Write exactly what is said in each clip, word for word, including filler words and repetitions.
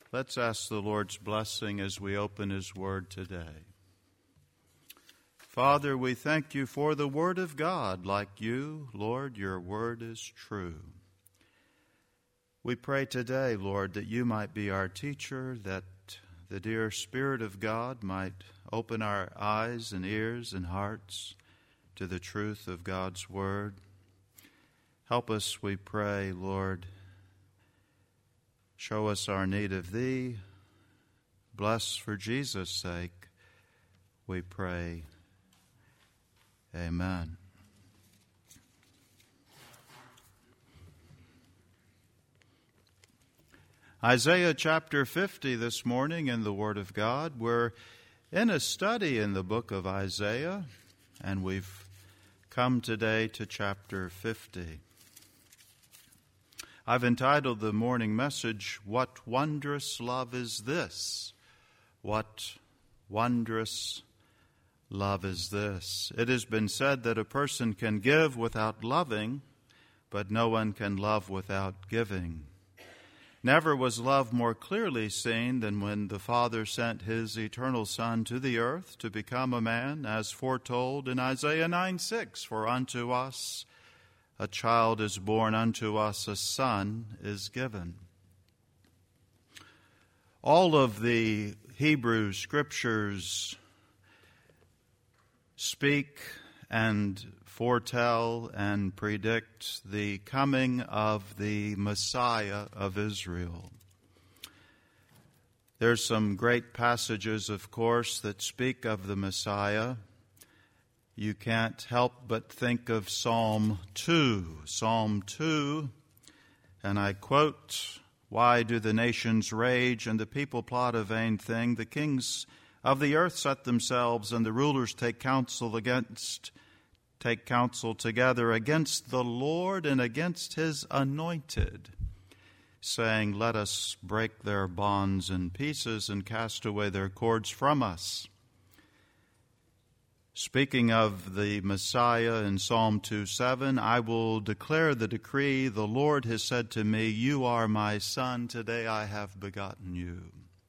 Let's ask the Lord's blessing as we open His Word today. Father, we thank You for the Word of God. Like You, Lord, Your Word is true. We pray today, Lord, that You might be our teacher, that the dear Spirit of God might open our eyes and ears and hearts to the truth of God's Word. Help us, we pray, Lord. Show us our need of Thee. Bless for Jesus' sake, we pray. Amen. Isaiah chapter fifty this morning in the Word of God. We're in a study in the book of Isaiah, and we've come today to chapter fifty. I've entitled the morning message, What Wondrous Love Is This? What wondrous love is this? It has been said that a person can give without loving, but no one can love without giving. Never was love more clearly seen than when the Father sent His eternal Son to the earth to become a man, as foretold in Isaiah nine six, For unto us a child is born, unto us a son is given. All of the Hebrew scriptures speak and foretell and predict the coming of the Messiah of Israel. There's some great passages, of course, that speak of the Messiah. You can't help but think of Psalm two. Psalm two, and I quote, Why do the nations rage and the people plot a vain thing? The kings of the earth set themselves, and the rulers take counsel against, take counsel together against the Lord and against His anointed, saying, Let us break their bonds in pieces and cast away their cords from us. Speaking of the Messiah in Psalm two seven, I will declare the decree, the Lord has said to me, You are my son, today I have begotten you.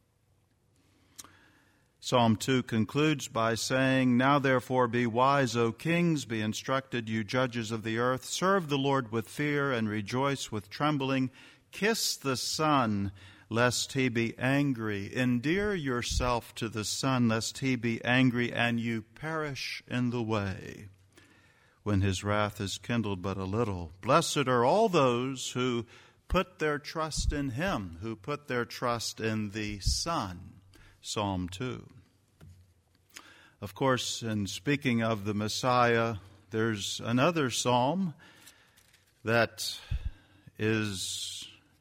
Psalm two concludes by saying, Now therefore be wise, O kings, be instructed, you judges of the earth. Serve the Lord with fear and rejoice with trembling. Kiss the Son, lest He be angry. Endear yourself to the Son, lest He be angry and you perish in the way, when His wrath is kindled but a little. Blessed are all those who put their trust in Him, who put their trust in the Son. Psalm two. Of course, in speaking of the Messiah, there's another psalm that is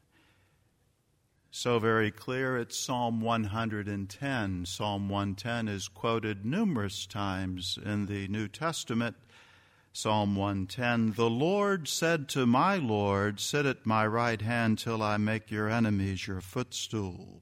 so very clear. It's Psalm one hundred ten. Psalm one ten is quoted numerous times in the New Testament. Psalm one ten, The Lord said to my Lord, Sit at my right hand till I make your enemies your footstool.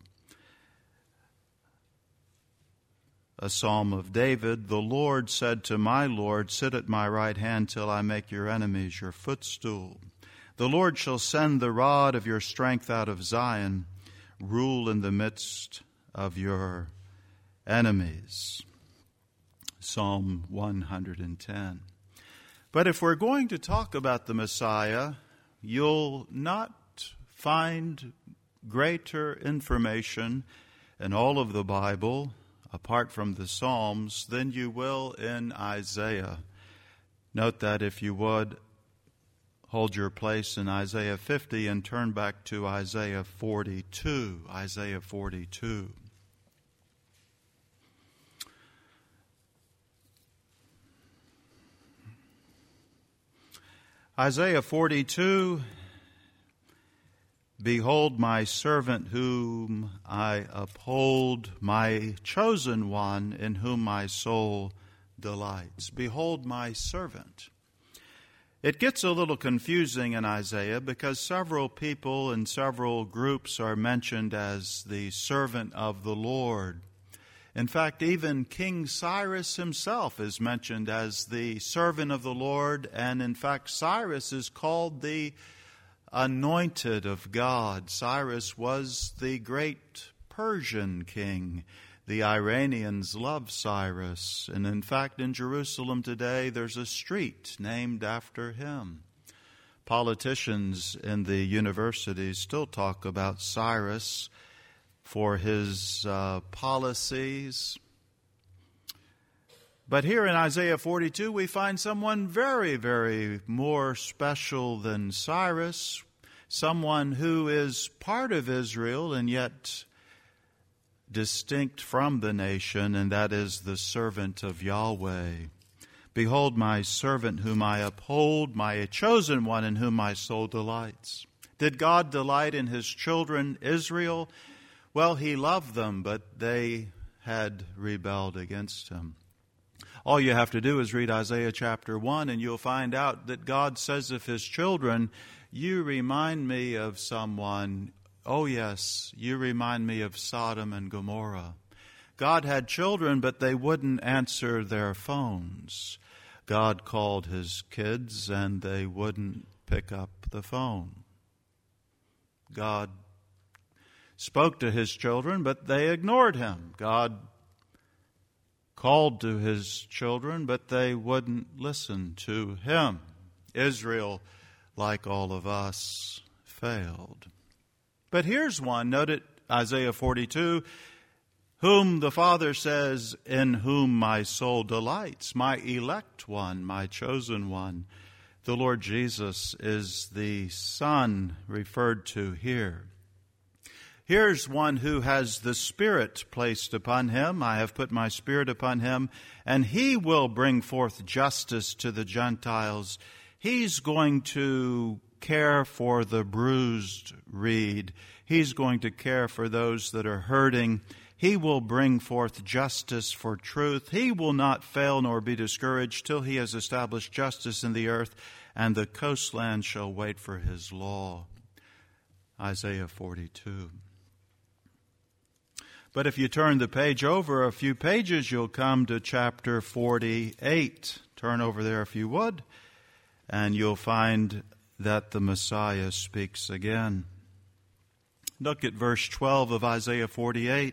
A psalm of David, The Lord said to my Lord, Sit at my right hand till I make your enemies your footstool. The Lord shall send the rod of your strength out of Zion, rule in the midst of your enemies. Psalm one hundred ten. But if we're going to talk about the Messiah, you'll not find greater information in all of the Bible, apart from the Psalms, than you will in Isaiah. Note that, if you would, hold your place in Isaiah fifty and turn back to Isaiah forty-two. Isaiah forty-two. Isaiah forty-two, Behold my servant whom I uphold, my chosen one in whom my soul delights. Behold my servant. It gets a little confusing in Isaiah because several people and several groups are mentioned as the servant of the Lord. In fact, even King Cyrus himself is mentioned as the servant of the Lord, and in fact, Cyrus is called the anointed of God. Cyrus was the great Persian king. The Iranians love Cyrus, and in fact in Jerusalem today there's a street named after him. Politicians in the universities still talk about Cyrus for his uh, policies. But here in Isaiah forty-two we find someone very, very more special than Cyrus, someone who is part of Israel and yet distinct from the nation, and that is the servant of Yahweh. Behold my servant whom I uphold, my chosen one in whom my soul delights. Did God delight in his children, Israel? Well, he loved them, but they had rebelled against him. All you have to do is read Isaiah chapter one, and you'll find out that God says of his children, you remind me of someone. Oh yes, you remind me of Sodom and Gomorrah. God had children, but they wouldn't answer their phones. God called his kids, and they wouldn't pick up the phone. God spoke to his children, but they ignored him. God called to his children, but they wouldn't listen to him. Israel, like all of us, failed. But here's one, note it, Isaiah forty-two, whom the Father says, in whom my soul delights, my elect one, my chosen one. The Lord Jesus is the Son referred to here. Here's one who has the Spirit placed upon him. I have put my Spirit upon him, and he will bring forth justice to the Gentiles. He's going to care for the bruised reed. He's going to care for those that are hurting. He will bring forth justice for truth. He will not fail nor be discouraged till he has established justice in the earth, and the coastland shall wait for his law. Isaiah forty-two. But if you turn the page over a few pages, you'll come to chapter forty-eight. Turn over there if you would, and you'll find that the Messiah speaks again. Look at verse twelve of Isaiah forty-eight.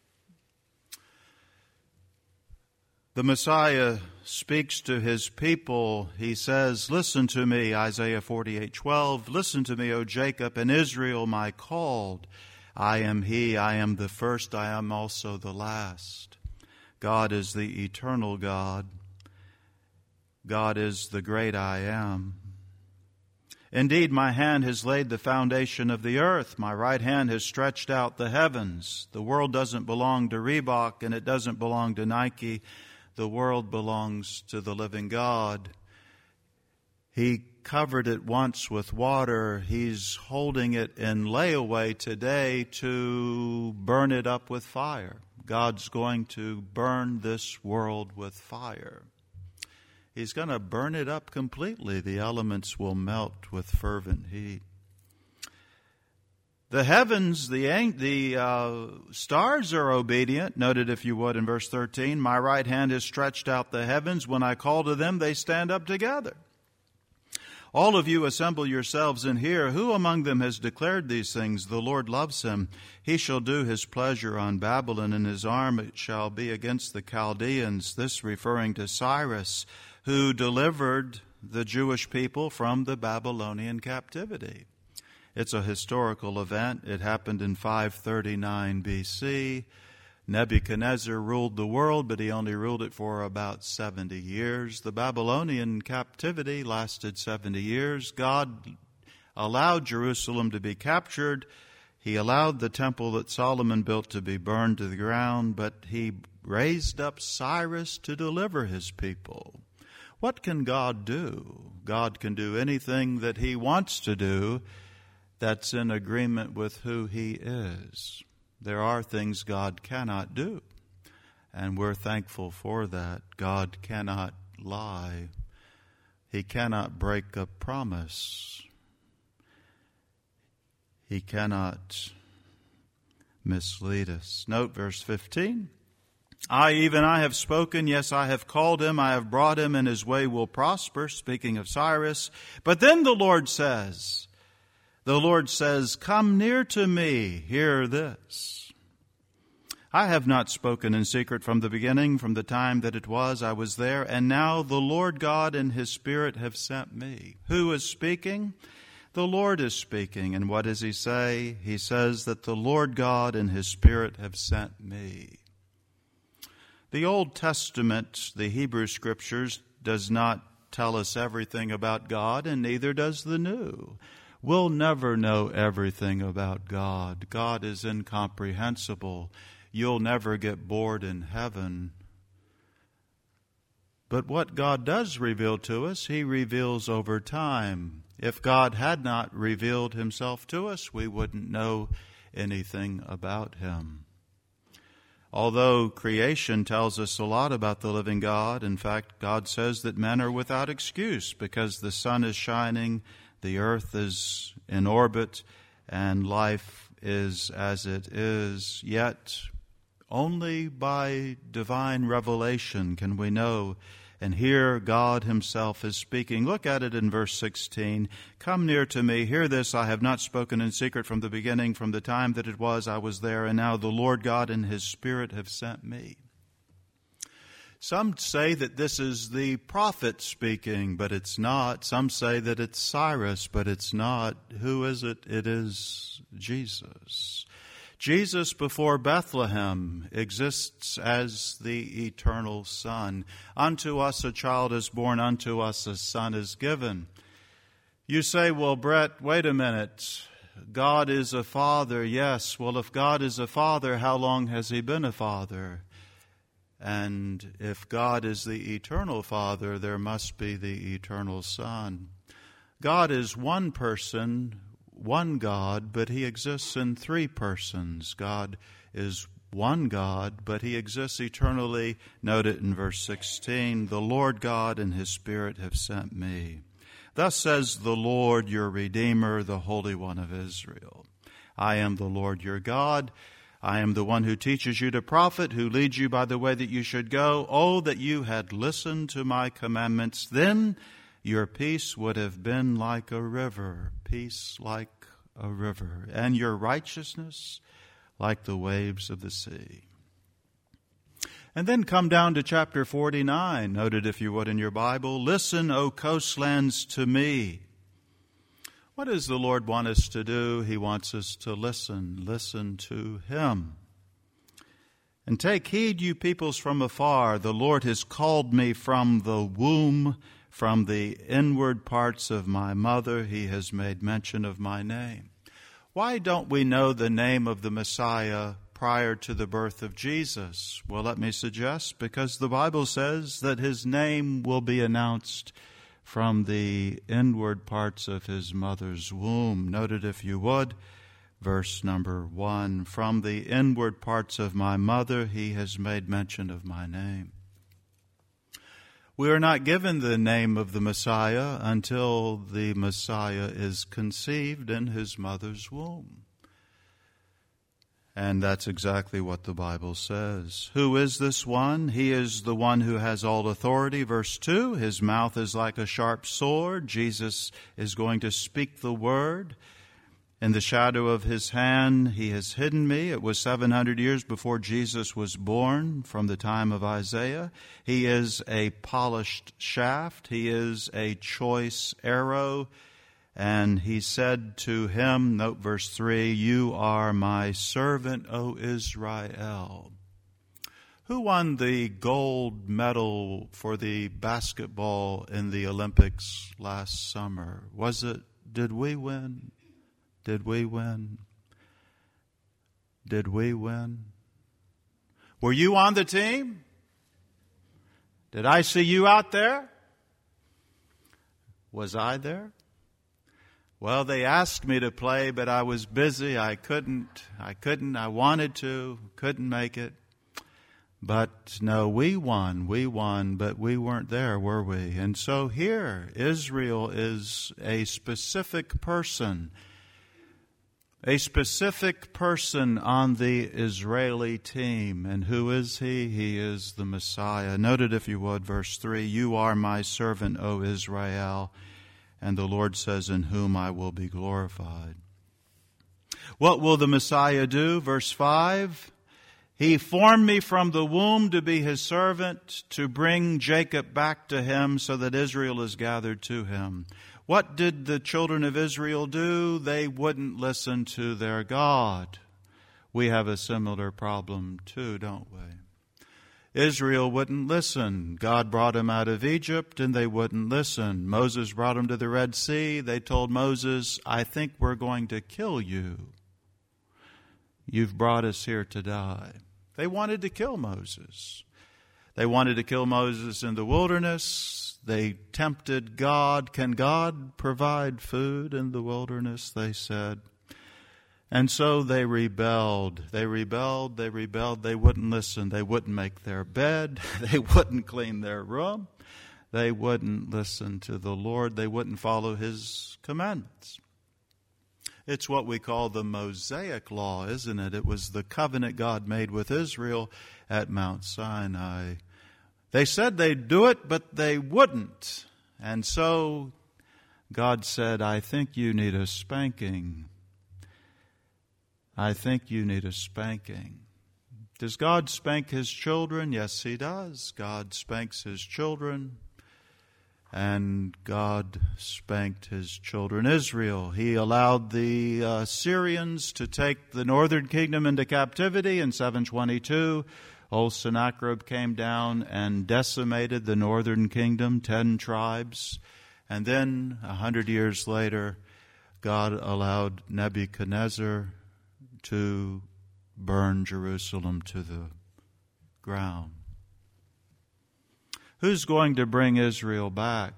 The Messiah speaks to his people. He says, listen to me, Isaiah forty-eight twelve. Listen to me, O Jacob, and Israel, my called. I am he, I am the first, I am also the last. God is the eternal God. God is the great I am. Indeed, my hand has laid the foundation of the earth. My right hand has stretched out the heavens. The world doesn't belong to Reebok, and it doesn't belong to Nike. The world belongs to the living God. He covered it once with water. He's holding it in layaway today to burn it up with fire. God's going to burn this world with fire. He's going to burn it up completely. The elements will melt with fervent heat. The heavens, the, the uh, stars are obedient. Note it if you would in verse thirteen. My right hand has stretched out the heavens. When I call to them, they stand up together. All of you assemble yourselves and hear. Who among them has declared these things? The Lord loves him. He shall do his pleasure on Babylon, and his arm it shall be against the Chaldeans. This referring to Cyrus, who delivered the Jewish people from the Babylonian captivity. It's a historical event. It happened in five thirty-nine B C. Nebuchadnezzar ruled the world, but he only ruled it for about seventy years. The Babylonian captivity lasted seventy years. God allowed Jerusalem to be captured. He allowed the temple that Solomon built to be burned to the ground, but he raised up Cyrus to deliver his people. What can God do? God can do anything that he wants to do that's in agreement with who he is. There are things God cannot do, and we're thankful for that. God cannot lie. He cannot break a promise. He cannot mislead us. Note verse fifteen. I, even I have spoken, yes, I have called him, I have brought him, and his way will prosper, speaking of Cyrus. But then the Lord says, The Lord says, "Come near to me, hear this. I have not spoken in secret from the beginning, from the time that it was I was there, and now the Lord God and his Spirit have sent me." Who is speaking? The Lord is speaking. And what does he say? He says that the Lord God and his Spirit have sent me. The Old Testament, the Hebrew Scriptures, does not tell us everything about God, and neither does the New. We'll never know everything about God. God is incomprehensible. You'll never get bored in heaven. But what God does reveal to us, he reveals over time. If God had not revealed himself to us, we wouldn't know anything about him. Although creation tells us a lot about the living God, in fact, God says that men are without excuse because the sun is shining, the earth is in orbit, and life is as it is. Yet, only by divine revelation can we know, and here God himself is speaking. Look at it in verse sixteen. "Come near to me, hear this. I have not spoken in secret from the beginning, from the time that it was I was there, and now the Lord God and his Spirit have sent me." Some say that this is the prophet speaking, but it's not. Some say that it's Cyrus, but it's not. Who is it? It is Jesus. Jesus before Bethlehem exists as the eternal Son. "Unto us a child is born, unto us a son is given." You say, "Well, Brett, wait a minute. God is a father." Yes, well, if God is a father, how long has he been a father? And if God is the eternal Father, there must be the eternal Son. God is one person, one God, but he exists in three persons. God is one God, but he exists eternally. Note it in verse sixteen. "The Lord God and his Spirit have sent me. Thus says the Lord your Redeemer, the Holy One of Israel. I am the Lord your God. I am the one who teaches you to profit, who leads you by the way that you should go. Oh, that you had listened to my commandments. Then your peace would have been like a river, peace like a river, and your righteousness like the waves of the sea." And then come down to chapter forty-nine. Note it if you would in your Bible. "Listen, O coastlands, to me." What does the Lord want us to do? He wants us to listen, listen to him. "And take heed, you peoples from afar. The Lord has called me from the womb, from the inward parts of my mother. He has made mention of my name." Why don't we know the name of the Messiah prior to the birth of Jesus? Well, let me suggest, because the Bible says that his name will be announced from the inward parts of his mother's womb. Note it if you would. Verse number one. "From the inward parts of my mother he has made mention of my name." We are not given the name of the Messiah until the Messiah is conceived in his mother's womb. And that's exactly what the Bible says. Who is this one? He is the one who has all authority. Verse two, his mouth is like a sharp sword. Jesus is going to speak the word. In the shadow of his hand he has hidden me. It was seven hundred years before Jesus was born, from the time of Isaiah. He is a polished shaft. He is a choice arrow. And he said to him, note verse three, "You are my servant, O Israel." Who won the gold medal for the basketball in the Olympics last summer? Was it, did we win? Did we win? Did we win? Were you on the team? Did I see you out there? Was I there? Well, they asked me to play, but I was busy. I couldn't. I couldn't. I wanted to. Couldn't make it. But no, we won. We won, but we weren't there, were we? And so here, Israel is a specific person. A specific person on the Israeli team. And who is he? He is the Messiah. Note it if you would, verse three, "You are my servant, O Israel." And the Lord says, in whom I will be glorified. What will the Messiah do? Verse five. He formed me from the womb to be his servant, to bring Jacob back to him so that Israel is gathered to him. What did the children of Israel do? They wouldn't listen to their God. We have a similar problem too, don't we? Israel wouldn't listen. God brought them out of Egypt and they wouldn't listen. Moses brought them to the Red Sea. They told Moses, I think we're going to kill you. You've brought us here to die. They wanted to kill Moses. They wanted to kill Moses in the wilderness. They tempted God. Can God provide food in the wilderness? They said. And so they rebelled. They rebelled. They rebelled. They wouldn't listen. They wouldn't make their bed. They wouldn't clean their room. They wouldn't listen to the Lord. They wouldn't follow his commandments. It's what we call the Mosaic Law, isn't it? It was the covenant God made with Israel at Mount Sinai. They said they'd do it, but they wouldn't. And so God said, I think you need a spanking. I think you need a spanking. Does God spank his children? Yes, he does. God spanks his children. And God spanked his children Israel. He allowed the uh, Syrians to take the northern kingdom into captivity in seven twenty-two. Old Sennacherib came down and decimated the northern kingdom, ten tribes. And then, a hundred years later, God allowed Nebuchadnezzar to burn Jerusalem to the ground. Who's going to bring Israel back?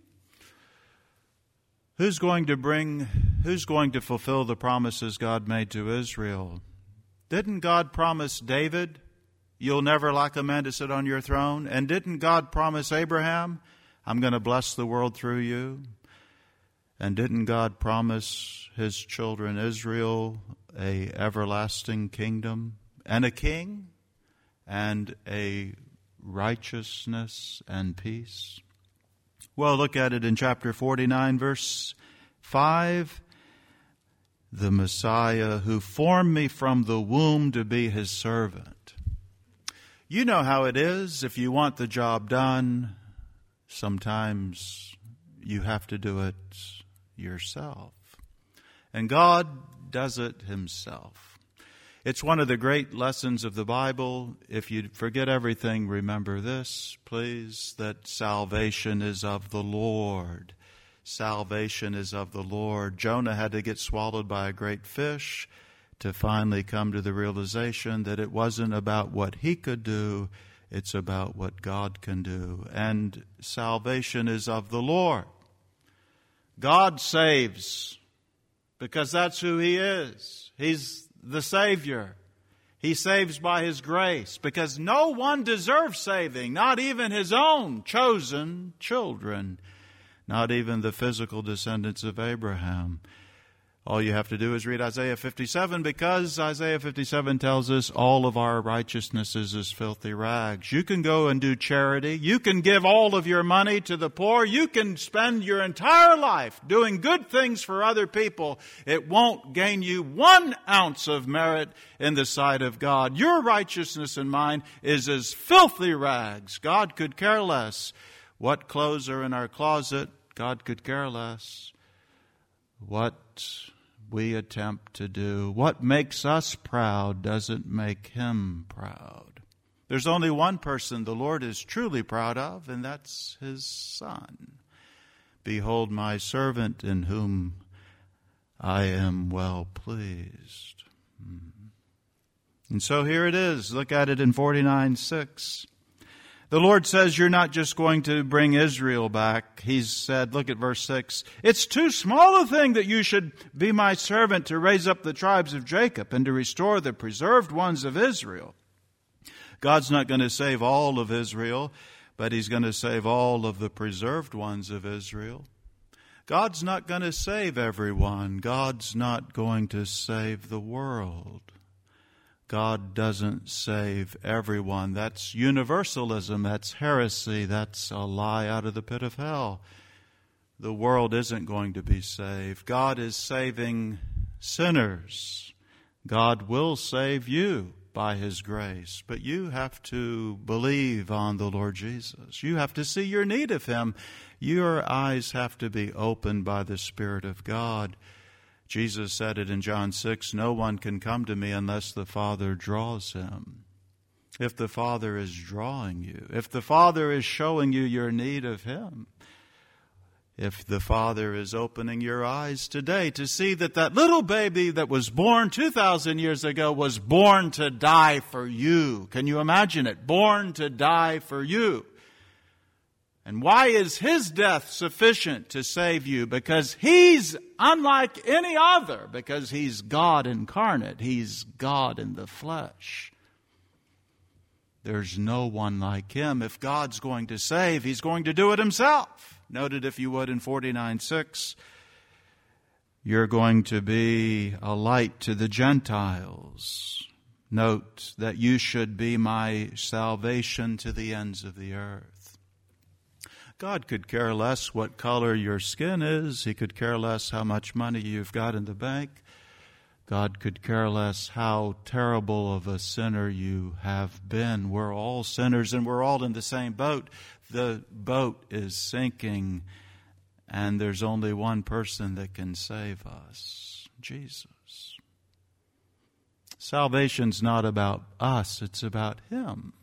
Who's going to bring, who's going to fulfill the promises God made to Israel? Didn't God promise David, you'll never lack a man to sit on your throne? And didn't God promise Abraham, I'm going to bless the world through you? And didn't God promise his children Israel a everlasting kingdom and a king and a righteousness and peace? Well, look at it in chapter forty-nine, verse five. The Messiah who formed me from the womb to be his servant. You know how it is. If you want the job done, sometimes you have to do it yourself. And God does it himself. It's one of the great lessons of the Bible. If you forget everything, remember this, please, that salvation is of the Lord. Salvation is of the Lord. Jonah had to get swallowed by a great fish to finally come to the realization that it wasn't about what he could do, it's about what God can do. And salvation is of the Lord. God saves because that's who he is. He's the Savior. He saves by his grace because no one deserves saving, not even his own chosen children, not even the physical descendants of Abraham. All you have to do is read Isaiah fifty-seven, because Isaiah fifty-seven tells us all of our righteousness is as filthy rags. You can go and do charity. You can give all of your money to the poor. You can spend your entire life doing good things for other people. It won't gain you one ounce of merit in the sight of God. Your righteousness and mine is as filthy rags. God could care less what clothes are in our closet. God could care less what we attempt to do. What makes us proud doesn't make him proud. There's only one person the Lord is truly proud of, and that's his Son. Behold my servant in whom I am well pleased. And so here it is. Look at it in forty-nine six. The Lord says you're not just going to bring Israel back. He's said, look at verse six, it's too small a thing that you should be my servant to raise up the tribes of Jacob and to restore the preserved ones of Israel. God's not going to save all of Israel, but he's going to save all of the preserved ones of Israel. God's not going to save everyone. God's not going to save the world. God doesn't save everyone. That's universalism. That's heresy. That's a lie out of the pit of hell. the world isn't going to be saved. God is saving sinners. God will save you by His grace, but you have to believe on the Lord Jesus. You have to see your need of Him. Your eyes have to be opened by the Spirit of God. Jesus said it in John six, no one can come to me unless the Father draws him. If the Father is drawing you, if the Father is showing you your need of Him, if the Father is opening your eyes today to see that that little baby that was born two thousand years ago was born to die for you. Can you imagine it? Born to die for you. And why is His death sufficient to save you? Because He's unlike any other. Because He's God incarnate. He's God in the flesh. There's no one like Him. If God's going to save, He's going to do it Himself. Noted, if you would, in forty-nine six, you're going to be a light to the Gentiles. Note that you should be my salvation to the ends of the earth. God could care less what color your skin is. He could care less how much money you've got in the bank. God could care less how terrible of a sinner you have been. We're all sinners and we're all in the same boat. The boat is sinking and there's only one person that can save us, Jesus. Salvation's not about us, it's about Him.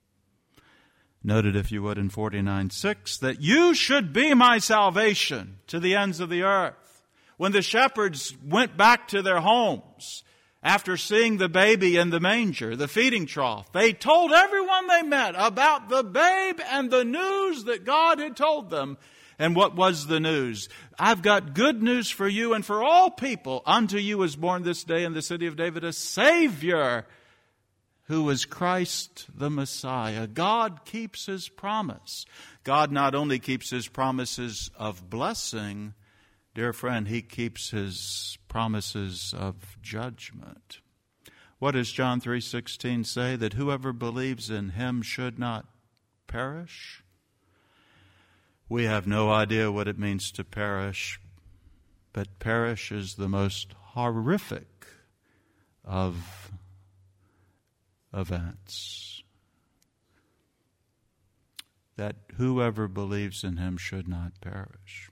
Noted, if you would, in forty-nine six, that you should be my salvation to the ends of the earth. When the shepherds went back to their homes after seeing the baby in the manger, the feeding trough, they told everyone they met about the babe and the news that God had told them. And what was the news? I've got good news for you and for all people. Unto you is born this day in the city of David a Savior, who is Christ the Messiah. God keeps His promise. God not only keeps His promises of blessing, dear friend, He keeps His promises of judgment. What does John three sixteen say? That whoever believes in Him should not perish? We have no idea what it means to perish, but perish is the most horrific of events. That whoever believes in Him should not perish.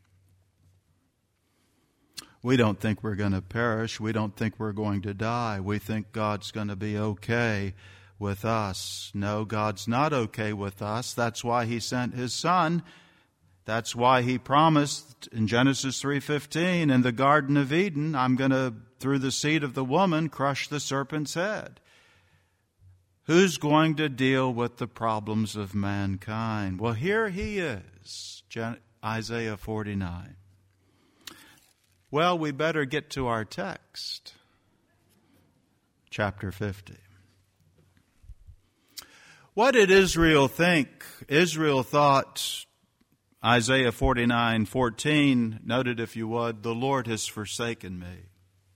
We don't think we're going to perish. We don't think we're going to die. We think God's going to be okay with us. No, God's not okay with us. That's why He sent His Son. That's why He promised in Genesis three fifteen, in the Garden of Eden, I'm going to, through the seed of the woman, crush the serpent's head. Who's going to deal with the problems of mankind? Well, here He is, Isaiah forty-nine. Well, we better get to our text, chapter fifty. What did Israel think? Israel thought, Isaiah forty-nine fourteen, noted if you would, the Lord has forsaken me.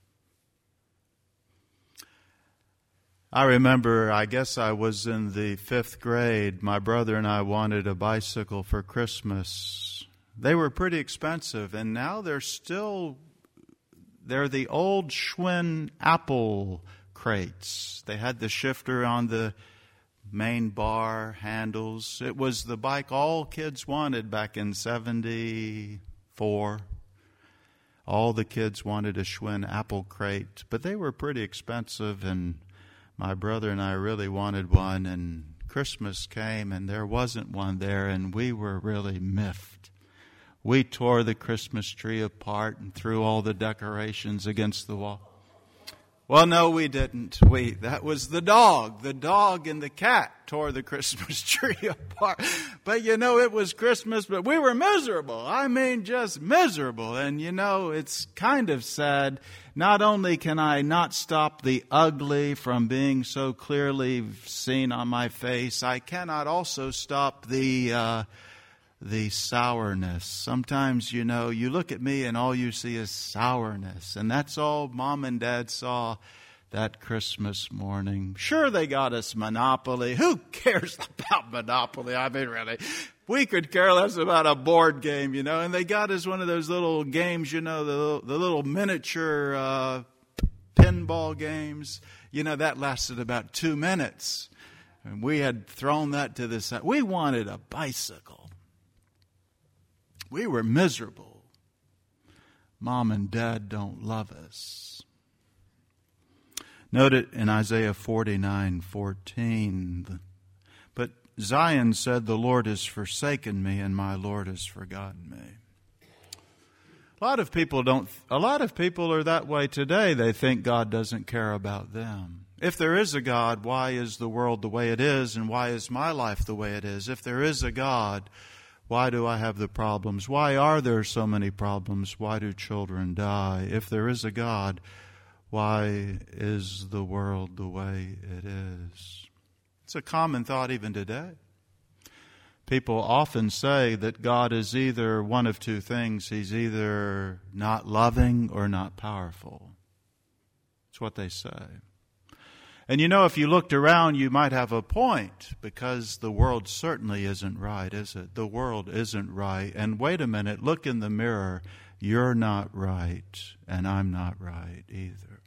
I remember, I guess I was in the fifth grade. My brother and I wanted a bicycle for Christmas. They were pretty expensive, and now they're still, they're the old Schwinn apple crates. They had the shifter on the main bar handles. It was the bike all kids wanted back in seventy-four. All the kids wanted a Schwinn apple crate, but they were pretty expensive, and my brother and I really wanted one, and Christmas came and there wasn't one there, and we were really miffed. We tore the Christmas tree apart and threw all the decorations against the wall. Well, no, we didn't. We, that was the dog. The dog and the cat tore the Christmas tree apart. But you know, it was Christmas, but we were miserable. I mean, just miserable. And you know, it's kind of sad. Not only can I not stop the ugly from being so clearly seen on my face, I cannot also stop the, uh, the sourness. Sometimes, you know, you look at me and all you see is sourness. And that's all Mom and Dad saw that Christmas morning. Sure, they got us Monopoly. Who cares about Monopoly? I mean, really, we could care less about a board game, you know. And they got us one of those little games, you know, the little, the little miniature uh, pinball games. You know, that lasted about two minutes. And we had thrown that to the side. We wanted a bicycle. We were miserable. Mom and Dad don't love us. Note it in Isaiah forty-nine fourteen. But Zion said, the Lord has forsaken me and my Lord has forgotten me. A lot of people don't, a lot of people are that way today. They think God doesn't care about them. If there is a God, why is the world the way it is, and why is my life the way it is? If there is a God, why do I have the problems? Why are there so many problems? Why do children die? If there is a God, why is the world the way it is? It's a common thought even today. People often say that God is either one of two things. He's either not loving or not powerful. It's what they say. And you know, if you looked around, you might have a point, because the world certainly isn't right, is it? The world isn't right. And wait a minute, look in the mirror. You're not right, and I'm not right either.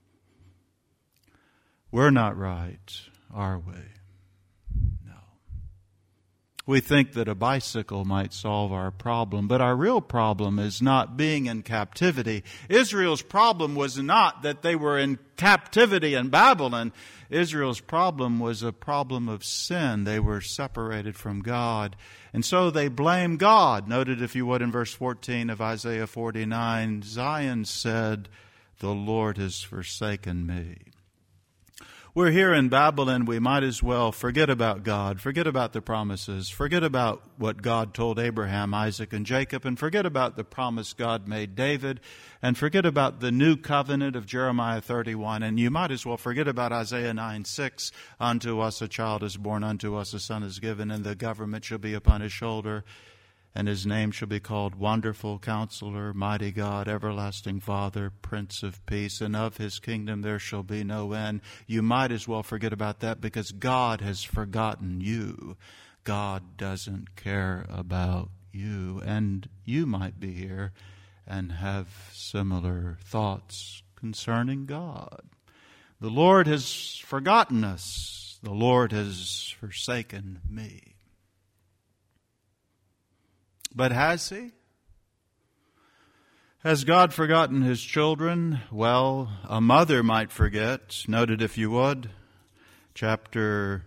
We're not right, are we? No. We think that a bicycle might solve our problem, but our real problem is not being in captivity. Israel's problem was not that they were in captivity in Babylon. Israel's problem was a problem of sin. They were separated from God. And so they blame God. Noted, if you would, in verse fourteen of Isaiah forty-nine, Zion said, the Lord has forsaken me. We're here in Babylon. We might as well forget about God, forget about the promises, forget about what God told Abraham, Isaac, and Jacob, and forget about the promise God made David, and forget about the new covenant of Jeremiah thirty-one, and you might as well forget about Isaiah nine six, unto us a child is born, unto us a son is given, and the government shall be upon his shoulder, and his name shall be called Wonderful Counselor, Mighty God, Everlasting Father, Prince of Peace, and of his kingdom there shall be no end. You might as well forget about that, because God has forgotten you. God doesn't care about you. And you might be here and have similar thoughts concerning God. The Lord has forgotten us. The Lord has forsaken me. But has He? Has God forgotten His children? Well, a mother might forget. Note it if you would. Chapter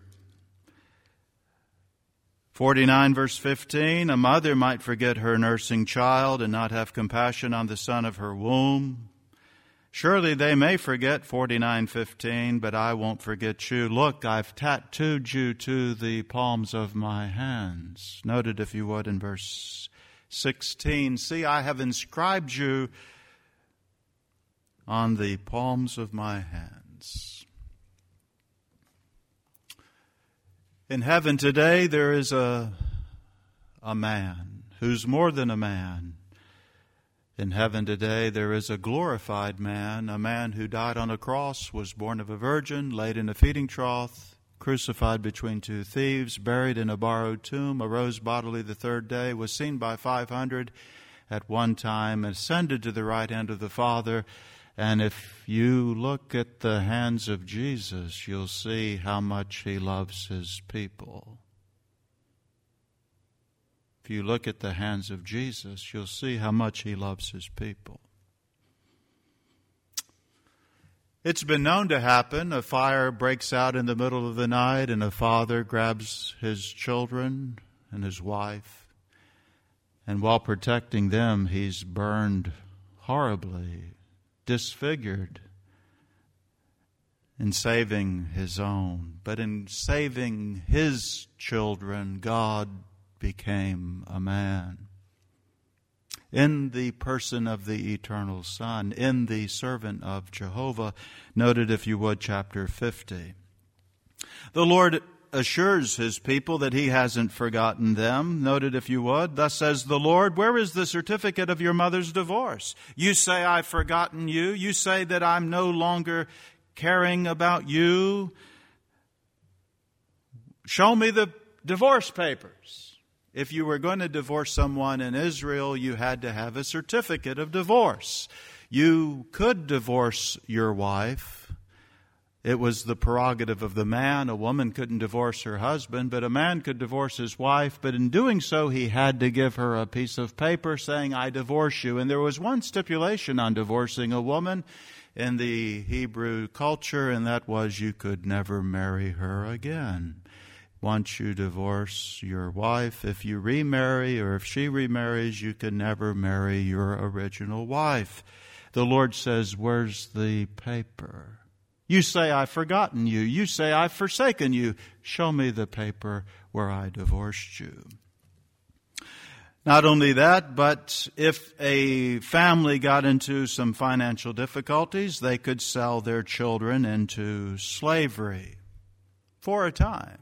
forty-nine, verse fifteen. A mother might forget her nursing child and not have compassion on the son of her womb. Surely they may forget, forty-nine fifteen, but I won't forget you. Look, I've tattooed you to the palms of my hands. Note it if you would in verse sixteen. See, I have inscribed you on the palms of my hands. In heaven today there is a, a man who's more than a man. In heaven today there is a glorified man, a man who died on a cross, was born of a virgin, laid in a feeding trough, crucified between two thieves, buried in a borrowed tomb, arose bodily the third day, was seen by five hundred at one time, ascended to the right hand of the Father. And if you look at the hands of Jesus, you'll see how much He loves His people. If you look at the hands of Jesus, you'll see how much He loves His people. It's been known to happen. A fire breaks out in the middle of the night and a father grabs his children and his wife. And while protecting them, he's burned horribly, disfigured in saving his own. But in saving his children, God became a man. In the person of the eternal Son, in the servant of Jehovah. Noted, if you would, chapter fifty. The Lord assures His people that He hasn't forgotten them. Noted, if you would. Thus says the Lord, where is the certificate of your mother's divorce? You say, I've forgotten you. You say that I'm no longer caring about you. Show me the divorce papers. If you were going to divorce someone in Israel, you had to have a certificate of divorce. You could divorce your wife. It was the prerogative of the man. A woman couldn't divorce her husband, but a man could divorce his wife. But in doing so, he had to give her a piece of paper saying, I divorce you. And there was one stipulation on divorcing a woman in the Hebrew culture, and that was you could never marry her again. Once you divorce your wife, if you remarry or if she remarries, you can never marry your original wife. The Lord says, where's the paper? You say, I've forgotten you. You say, I've forsaken you. Show me the paper where I divorced you. Not only that, but if a family got into some financial difficulties, they could sell their children into slavery for a time.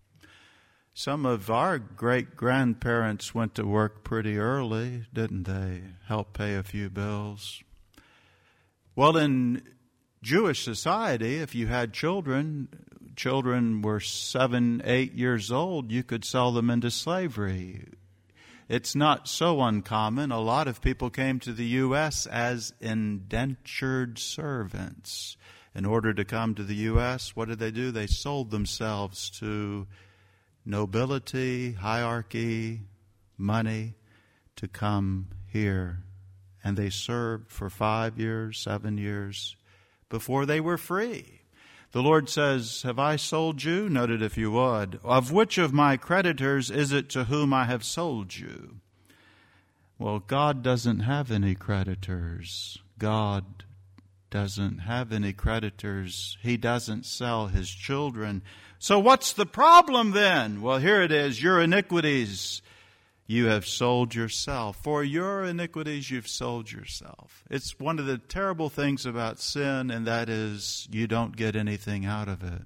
Some of our great-grandparents went to work pretty early, didn't they? Help pay a few bills. Well, in Jewish society, if you had children, children were seven, eight years old, you could sell them into slavery. It's not so uncommon. A lot of people came to the U S as indentured servants. In order to come to the U S, what did they do? They sold themselves to nobility, hierarchy, money to come here. And they served for five years, seven years before they were free. The Lord says, have I sold you? Note it if you would. Of which of my creditors is it to whom I have sold you? Well, God doesn't have any creditors. God doesn't have any creditors. He doesn't sell his children. So what's the problem then? Well, here it is. Your iniquities you have sold yourself. For your iniquities you've sold yourself. It's one of the terrible things about sin, and that is you don't get anything out of it.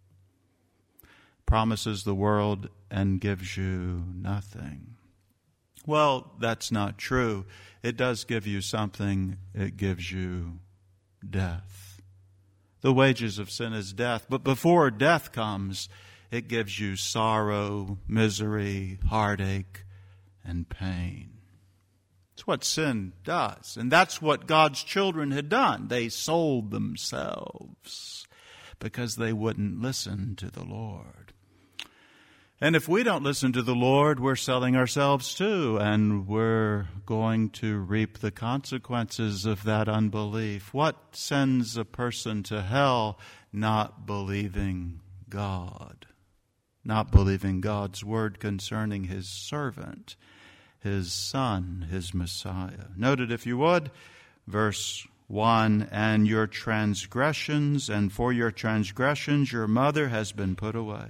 Promises the world and gives you nothing. Well, that's not true. It does give you something. It gives you death. The wages of sin is death. But before death comes, it gives you sorrow, misery, heartache, and pain. It's what sin does. And that's what God's children had done. They sold themselves because they wouldn't listen to the Lord. And if we don't listen to the Lord, we're selling ourselves too, and we're going to reap the consequences of that unbelief. What sends a person to hell? Not believing God. Not believing God's word concerning his servant, his son, his Messiah. Note it if you would, verse one, and your transgressions, and for your transgressions your mother has been put away.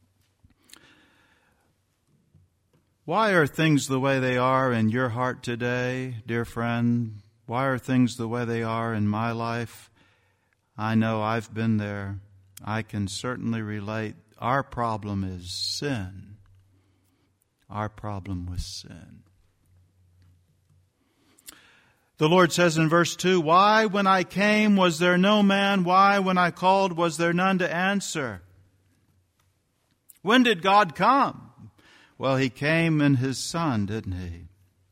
Why are things the way they are in your heart today, dear friend? Why are things the way they are in my life? I know I've been there. I can certainly relate. Our problem is sin. Our problem was sin. The Lord says in verse two, why when I came was there no man? Why when I called was there none to answer? When did God come? Well, he came in his Son, didn't he?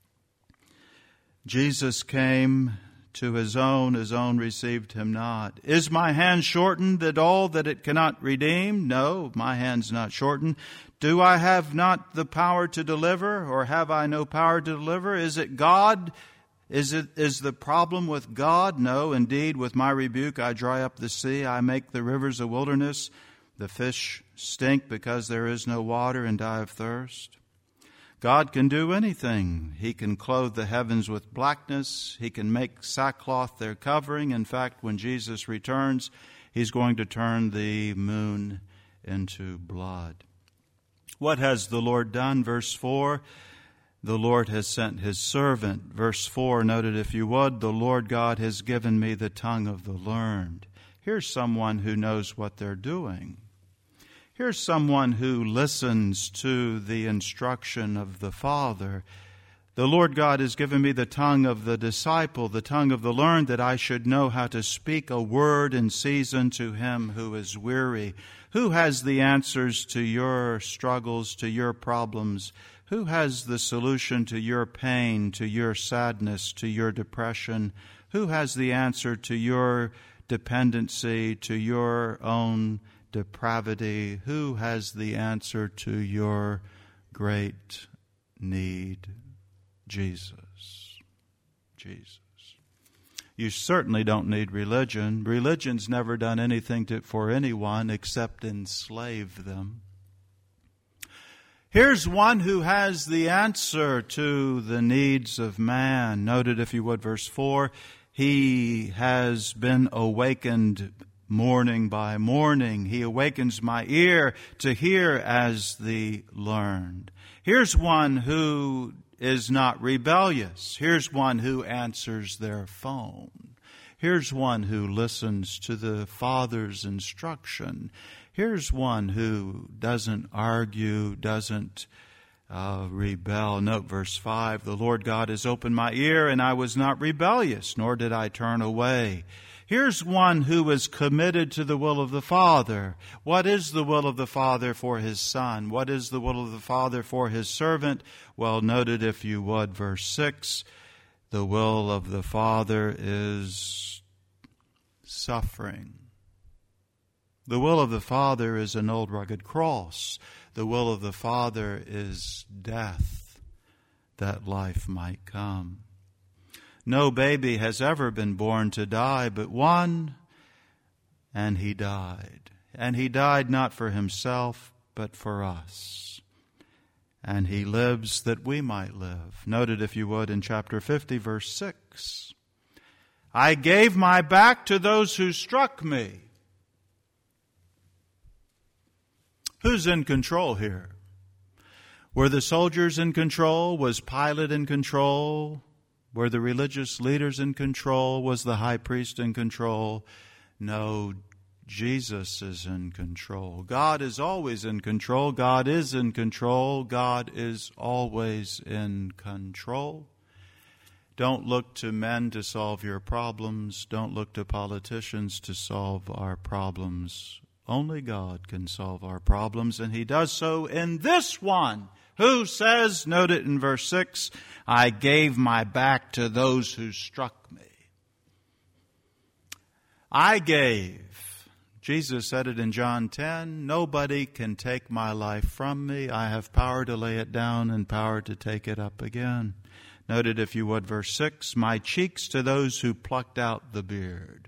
Jesus came to his own, his own received him not. Is my hand shortened at all that it cannot redeem? No, my hand's not shortened. Do I have not the power to deliver, or have I no power to deliver? Is it God? Is it is the problem with God? No, indeed, with my rebuke I dry up the sea, I make the rivers a wilderness. The fish stink because there is no water and die of thirst. God can do anything. He can clothe the heavens with blackness. He can make sackcloth their covering. In fact, when Jesus returns, he's going to turn the moon into blood. What has the Lord done? Verse four, the Lord has sent his servant. Verse four, note it if you would, the Lord God has given me the tongue of the learned. Here's someone who knows what they're doing. Here's someone who listens to the instruction of the Father. The Lord God has given me the tongue of the disciple, the tongue of the learned, that I should know how to speak a word in season to him who is weary. Who has the answers to your struggles, to your problems? Who has the solution to your pain, to your sadness, to your depression? Who has the answer to your dependency, to your own depravity? Who has the answer to your great need? Jesus. Jesus. You certainly don't need religion. Religion's never done anything to, for anyone except enslave them. Here's one who has the answer to the needs of man. Note it, if you would, verse four. He has been awakened morning by morning. He awakens my ear to hear as the learned. Here's one who is not rebellious. Here's one who answers their phone. Here's one who listens to the Father's instruction. Here's one who doesn't argue, doesn't uh, rebel. Note verse five, the Lord God has opened my ear, and I was not rebellious, nor did I turn away. Here's one who is committed to the will of the Father. What is the will of the Father for His Son? What is the will of the Father for His servant? Well, note it, if you would, verse six. The will of the Father is suffering. The will of the Father is an old rugged cross. The will of the Father is death, that life might come. No baby has ever been born to die but one, and He died. And He died not for Himself, but for us. And He lives that we might live. Note it, if you would, in chapter fifty, verse six. I gave my back to those who struck me. Who's in control here? Were the soldiers in control? Was Pilate in control? Were the religious leaders in control? Was the high priest in control? No, Jesus is in control. God is always in control. God is in control. God is always in control. Don't look to men to solve your problems. Don't look to politicians to solve our problems. Only God can solve our problems, and He does so in this one, who says, note it in verse six, I gave my back to those who struck me. I gave. Jesus said it in John ten, nobody can take my life from me. I have power to lay it down and power to take it up again. Note it, if you would, verse six, my cheeks to those who plucked out the beard.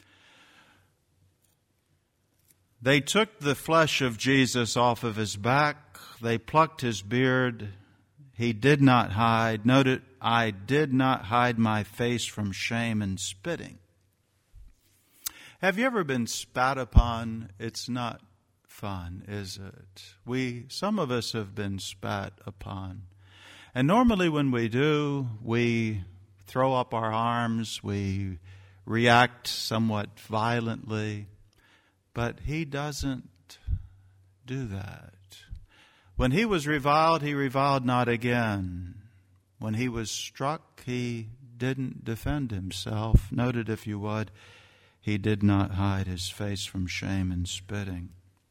They took the flesh of Jesus off of His back. They plucked His beard. He did not hide. Note it, I did not hide my face from shame and spitting. Have you ever been spat upon? It's not fun, is it? We, some of us have been spat upon. And normally when we do, we throw up our arms, we react somewhat violently. But He doesn't do that. When He was reviled, He reviled not again. When He was struck, He didn't defend Himself. Note it, if you would, He did not hide His face from shame and spitting.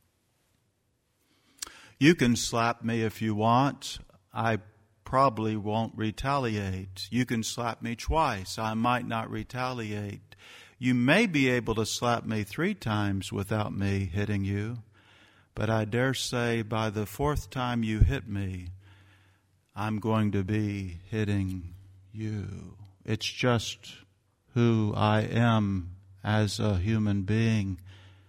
You can slap me if you want. I probably won't retaliate. You can slap me twice. I might not retaliate. You may be able to slap me three times without me hitting you, but I dare say by the fourth time you hit me, I'm going to be hitting you. It's just who I am as a human being.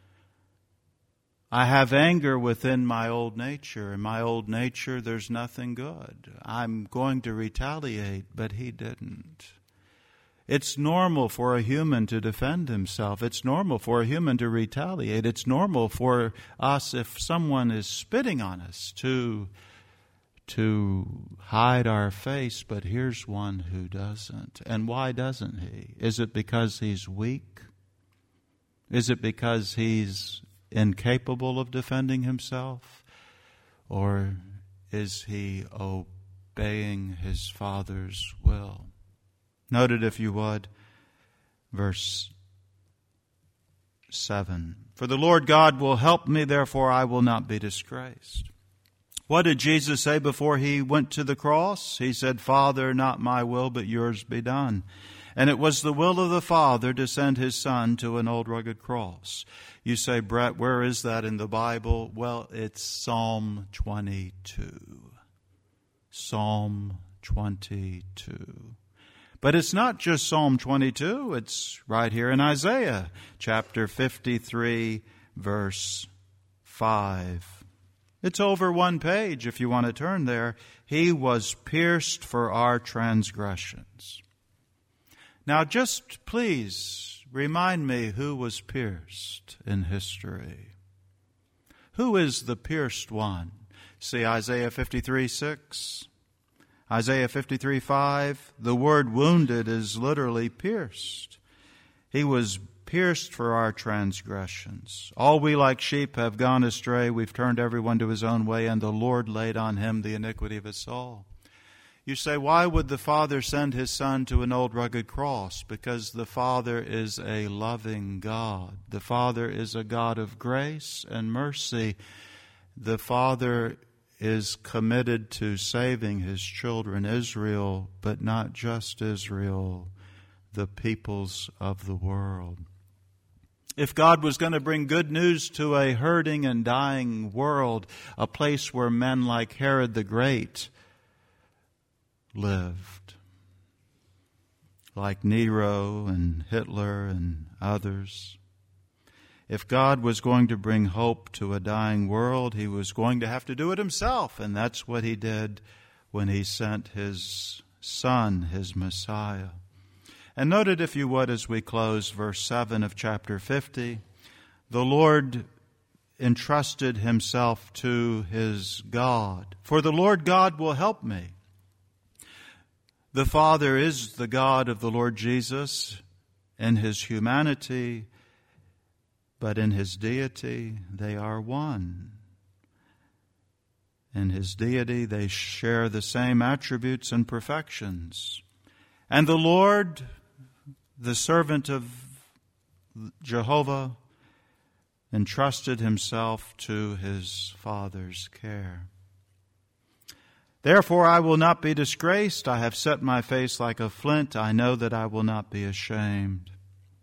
I have anger within my old nature. In my old nature, there's nothing good. I'm going to retaliate, but He didn't. It's normal for a human to defend himself. It's normal for a human to retaliate. It's normal for us, if someone is spitting on us, to, to hide our face. But here's one who doesn't. And why doesn't he? Is it because he's weak? Is it because he's incapable of defending himself? Or is he obeying his Father's will. Note it, if you would, verse seven. For the Lord God will help me, therefore I will not be disgraced. What did Jesus say before he went to the cross? He said, Father, not my will, but yours be done. And it was the will of the Father to send his Son to an old rugged cross. You say, Brett, where is that in the Bible? Well, it's Psalm twenty-two. Psalm twenty-two. But it's not just Psalm twenty-two. It's right here in Isaiah chapter fifty-three, verse five. It's over one page if you want to turn there. He was pierced for our transgressions. Now just please remind me who was pierced in history. Who is the pierced one? See Isaiah fifty-three, six. Isaiah fifty-three, five, the word wounded is literally pierced. He was pierced for our transgressions. All we like sheep have gone astray. We've turned everyone to his own way, and the Lord laid on him the iniquity of us all. You say, why would the Father send his Son to an old rugged cross? Because the Father is a loving God. The Father is a God of grace and mercy. The Father is committed to saving his children, Israel, but not just Israel, the peoples of the world. If God was going to bring good news to a hurting and dying world, a place where men like Herod the Great lived, like Nero and Hitler and others, if God was going to bring hope to a dying world, he was going to have to do it himself. And that's what he did when he sent his Son, his Messiah. And note it, if you would, as we close verse seven of chapter fifty. The Lord entrusted himself to his God. For the Lord God will help me. The Father is the God of the Lord Jesus in his humanity, but in his deity, they are one. In his deity, they share the same attributes and perfections. And the Lord, the servant of Jehovah, entrusted himself to his Father's care. Therefore, I will not be disgraced. I have set my face like a flint. I know that I will not be ashamed.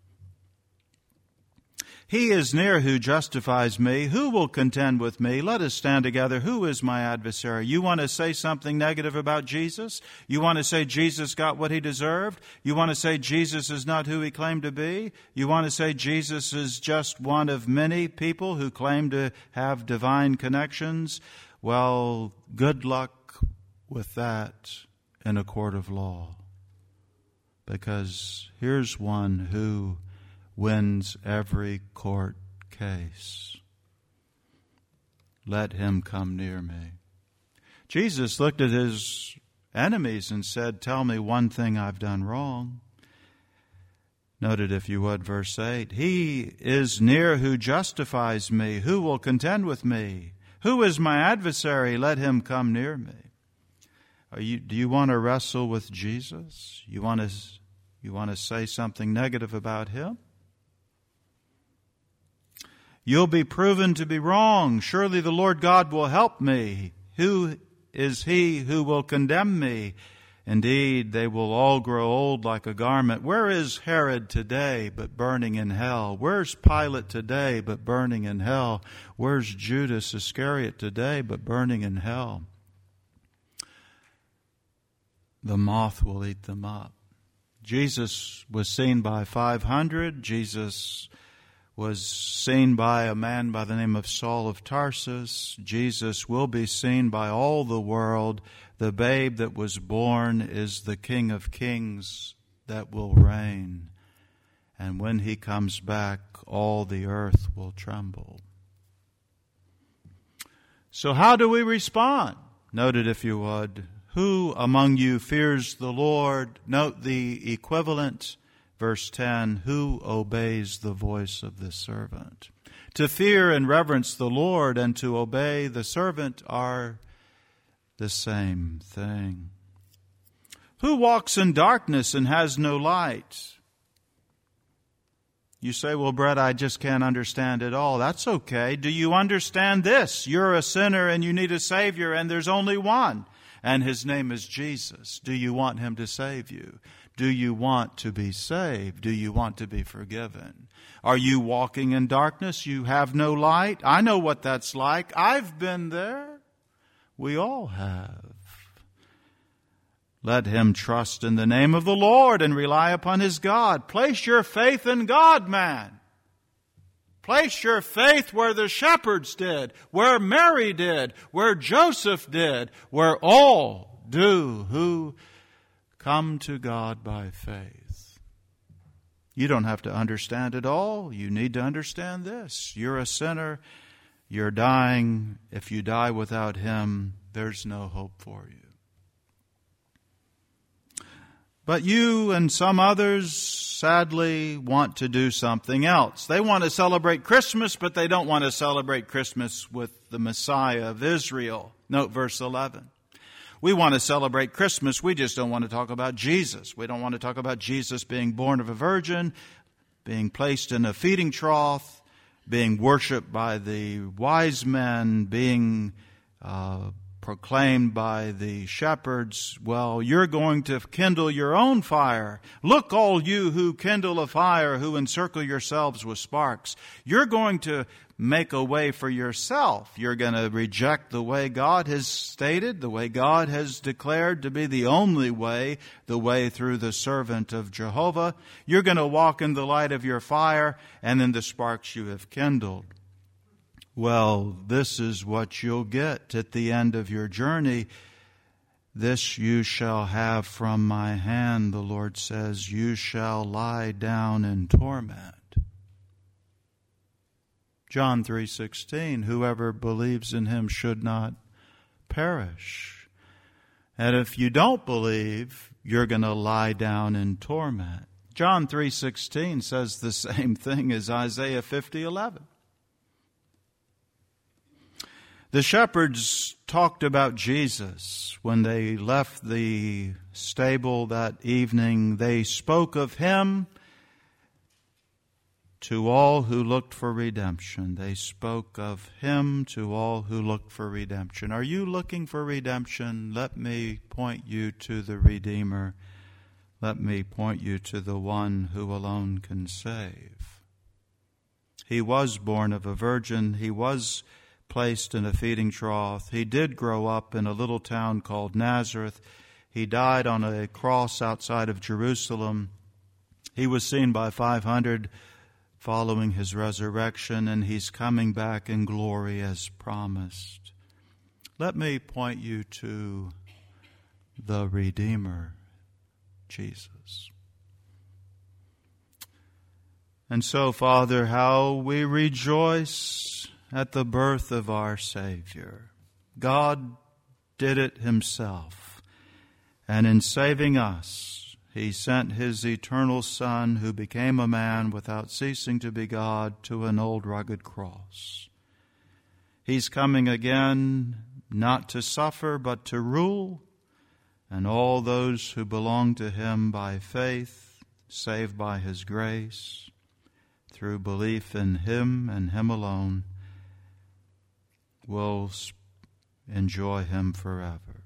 He is near who justifies me. Who will contend with me? Let us stand together. Who is my adversary? You want to say something negative about Jesus? You want to say Jesus got what he deserved? You want to say Jesus is not who he claimed to be? You want to say Jesus is just one of many people who claim to have divine connections? Well, good luck with that in a court of law. Because here's one who wins every court case. Let him come near me. Jesus looked at his enemies and said, tell me one thing I've done wrong. Note it, if you would, verse eight. He is near who justifies me. Who will contend with me? Who is my adversary? Let him come near me. Are you, do you want to wrestle with Jesus? You want to, you want to say something negative about him? You'll be proven to be wrong. Surely the Lord God will help me. Who is he who will condemn me? Indeed, they will all grow old like a garment. Where is Herod today but burning in hell? Where's Pilate today but burning in hell? Where's Judas Iscariot today but burning in hell? The moth will eat them up. Jesus was seen by five hundred. Jesus was seen by a man by the name of Saul of Tarsus. Jesus will be seen by all the world. The babe that was born is the King of Kings that will reign. And when he comes back, all the earth will tremble. So how do we respond? Note it, if you would. Who among you fears the Lord? Note the equivalent. Verse ten, who obeys the voice of the servant? To fear and reverence the Lord and to obey the servant are the same thing. Who walks in darkness and has no light? You say, well, Brett, I just can't understand it all. That's okay. Do you understand this? You're a sinner and you need a Savior, and there's only one, and His name is Jesus. Do you want Him to save you? Do you want to be saved? Do you want to be forgiven? Are you walking in darkness? You have no light? I know what that's like. I've been there. We all have. Let him trust in the name of the Lord and rely upon his God. Place your faith in God, man. Place your faith where the shepherds did, where Mary did, where Joseph did, where all do who come to God by faith. You don't have to understand it all. You need to understand this. You're a sinner. You're dying. If you die without Him, there's no hope for you. But you and some others sadly want to do something else. They want to celebrate Christmas, but they don't want to celebrate Christmas with the Messiah of Israel. Note verse eleven. We want to celebrate Christmas. We just don't want to talk about Jesus. We don't want to talk about Jesus being born of a virgin, being placed in a feeding trough, being worshipped by the wise men, being uh, proclaimed by the shepherds. Well, you're going to kindle your own fire. Look, all you who kindle a fire, who encircle yourselves with sparks. You're going to make a way for yourself. You're going to reject the way God has stated, the way God has declared to be the only way, the way through the servant of Jehovah. You're going to walk in the light of your fire and in the sparks you have kindled. Well, this is what you'll get at the end of your journey. This you shall have from my hand, the Lord says. You shall lie down in torment. John three sixteen, whoever believes in him should not perish. And if you don't believe, you're going to lie down in torment. John three sixteen says the same thing as Isaiah fifty eleven. The shepherds talked about Jesus when they left the stable that evening. They spoke of Him to all who looked for redemption. They spoke of Him to all who looked for redemption. Are you looking for redemption? Let me point you to the Redeemer. Let me point you to the one who alone can save. He was born of a virgin. He was placed in a feeding trough. He did grow up in a little town called Nazareth. He died on a cross outside of Jerusalem. He was seen by five hundred following His resurrection, and He's coming back in glory as promised. Let me point you to the Redeemer, Jesus. And so, Father, how we rejoice at the birth of our Savior. God did it Himself. And in saving us, He sent His eternal Son, who became a man without ceasing to be God, to an old rugged cross. He's coming again, not to suffer, but to rule. And all those who belong to Him by faith, saved by His grace, through belief in Him and Him alone, will enjoy Him forever.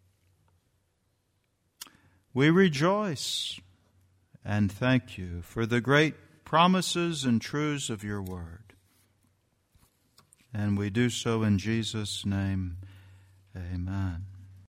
We rejoice and thank You for the great promises and truths of Your word. And we do so in Jesus' name. Amen.